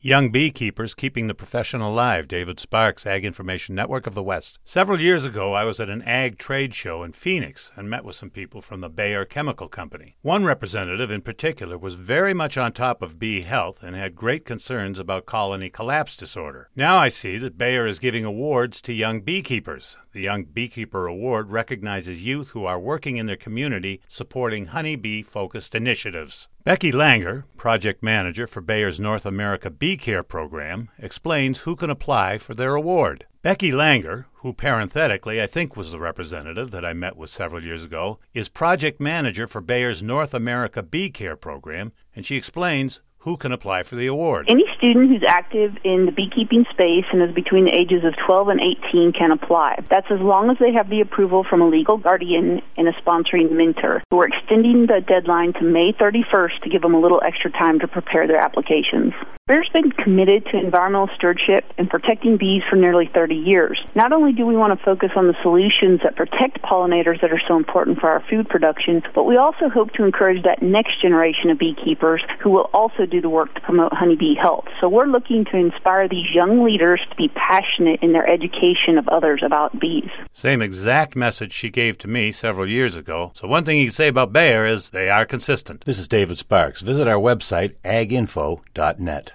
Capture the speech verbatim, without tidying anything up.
Young Beekeepers Keeping the Profession Alive, David Sparks, Ag Information Network of the West. Several years ago, I was at an ag trade show in Phoenix and met with some people from the Bayer Chemical Company. One representative in particular was very much on top of bee health and had great concerns about colony collapse disorder. Now I see that Bayer is giving awards to young beekeepers. The Young Beekeeper Award recognizes youth who are working in their community supporting honeybee-focused initiatives. Becky Langer, project manager for Bayer's North America Bee Care program, explains who can apply for their award. Becky Langer, who parenthetically I think was the representative that I met with several years ago, is project manager for Bayer's North America Bee Care program, and she explains who can apply for the award. Any student who's active in the beekeeping space and is between the ages of twelve and eighteen can apply. That's as long as they have the approval from a legal guardian and a sponsoring mentor. We're extending the deadline to May thirty-first to give them a little extra time to prepare their applications. Bayer's been committed to environmental stewardship and protecting bees for nearly thirty years. Not only do we want to focus on the solutions that protect pollinators that are so important for our food production, but we also hope to encourage that next generation of beekeepers who will also do the work to promote honeybee health. So we're looking to inspire these young leaders to be passionate in their education of others about bees. Same exact message she gave to me several years ago. So one thing you can say about Bayer is they are consistent. This is David Sparks. Visit our website, ag info dot net.